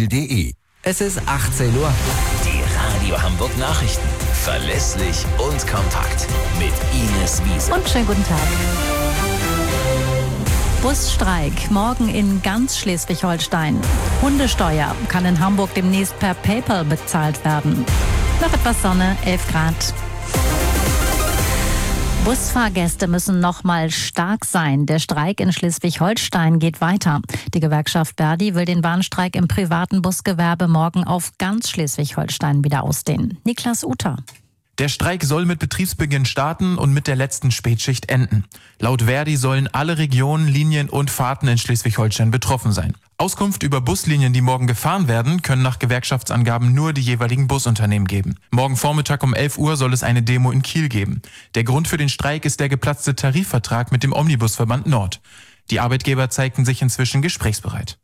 Kiel.de. Es ist 18 Uhr. Die Radio Hamburg Nachrichten. Verlässlich und kompakt. Mit Ines Wiese. Und schönen guten Tag. Busstreik morgen in ganz Schleswig-Holstein. Hundesteuer kann in Hamburg demnächst per PayPal bezahlt werden. Noch etwas Sonne, 11 Grad. Busfahrgäste müssen noch mal stark sein. Der Streik in Schleswig-Holstein geht weiter. Die Gewerkschaft Verdi will den Warnstreik im privaten Busgewerbe morgen auf ganz Schleswig-Holstein wieder ausdehnen. Niklas Uter. Der Streik soll mit Betriebsbeginn starten und mit der letzten Spätschicht enden. Laut Verdi sollen alle Regionen, Linien und Fahrten in Schleswig-Holstein betroffen sein. Auskunft über Buslinien, die morgen gefahren werden, können nach Gewerkschaftsangaben nur die jeweiligen Busunternehmen geben. Morgen Vormittag um 11 Uhr soll es eine Demo in Kiel geben. Der Grund für den Streik ist der geplatzte Tarifvertrag mit dem Omnibusverband Nord. Die Arbeitgeber zeigten sich inzwischen gesprächsbereit.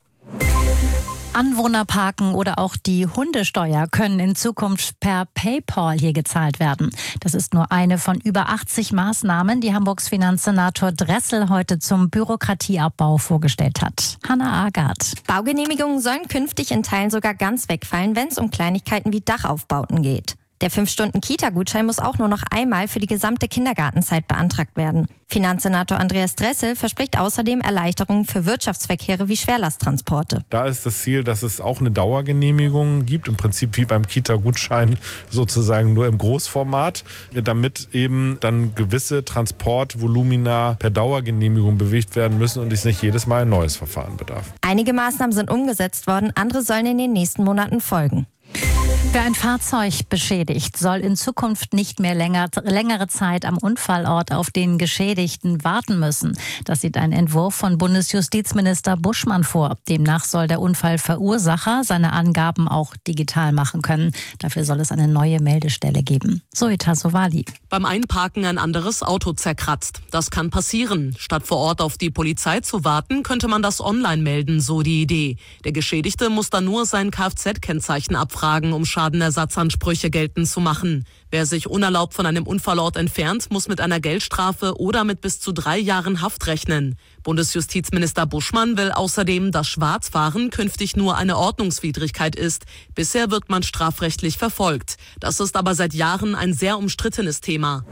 Anwohnerparken oder auch die Hundesteuer können in Zukunft per PayPal hier gezahlt werden. Das ist nur eine von über 80 Maßnahmen, die Hamburgs Finanzsenator Dressel heute zum Bürokratieabbau vorgestellt hat. Hanna Agard. Baugenehmigungen sollen künftig in Teilen sogar ganz wegfallen, wenn es um Kleinigkeiten wie Dachaufbauten geht. Der 5-Stunden-Kita-Gutschein muss auch nur noch einmal für die gesamte Kindergartenzeit beantragt werden. Finanzsenator Andreas Dressel verspricht außerdem Erleichterungen für Wirtschaftsverkehre wie Schwerlasttransporte. Da ist das Ziel, dass es auch eine Dauergenehmigung gibt, im Prinzip wie beim Kita-Gutschein sozusagen nur im Großformat, damit eben dann gewisse Transportvolumina per Dauergenehmigung bewegt werden müssen und es nicht jedes Mal ein neues Verfahren bedarf. Einige Maßnahmen sind umgesetzt worden, andere sollen in den nächsten Monaten folgen. Wer ein Fahrzeug beschädigt, soll in Zukunft nicht mehr längere Zeit am Unfallort auf den Geschädigten warten müssen. Das sieht ein Entwurf von Bundesjustizminister Buschmann vor. Demnach soll der Unfallverursacher seine Angaben auch digital machen können. Dafür soll es eine neue Meldestelle geben. Zoita Sowali. Beim Einparken ein anderes Auto zerkratzt. Das kann passieren. Statt vor Ort auf die Polizei zu warten, könnte man das online melden, so die Idee. Der Geschädigte muss dann nur sein Kfz-Kennzeichen abfragen, um Schadenersatzansprüche geltend zu machen. Wer sich unerlaubt von einem Unfallort entfernt, muss mit einer Geldstrafe oder mit bis zu 3 Jahren Haft rechnen. Bundesjustizminister Buschmann will außerdem, dass Schwarzfahren künftig nur eine Ordnungswidrigkeit ist. Bisher wird man strafrechtlich verfolgt. Das ist aber seit Jahren ein sehr umstrittenes Thema.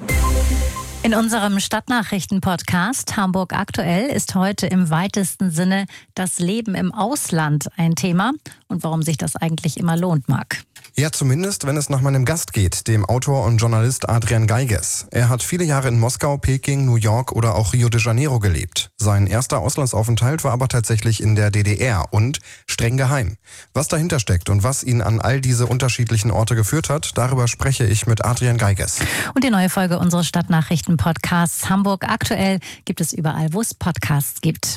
In unserem Stadtnachrichten-Podcast Hamburg aktuell ist heute im weitesten Sinne das Leben im Ausland ein Thema und warum sich das eigentlich immer lohnt, Marc. Ja, zumindest, wenn es nach meinem Gast geht, dem Autor und Journalist Adrian Geiges. Er hat viele Jahre in Moskau, Peking, New York oder auch Rio de Janeiro gelebt. Sein erster Auslandsaufenthalt war aber tatsächlich in der DDR und streng geheim. Was dahinter steckt und was ihn an all diese unterschiedlichen Orte geführt hat, darüber spreche ich mit Adrian Geiges. Und die neue Folge unseres Stadtnachrichten-Podcasts Hamburg aktuell gibt es überall, wo es Podcasts gibt.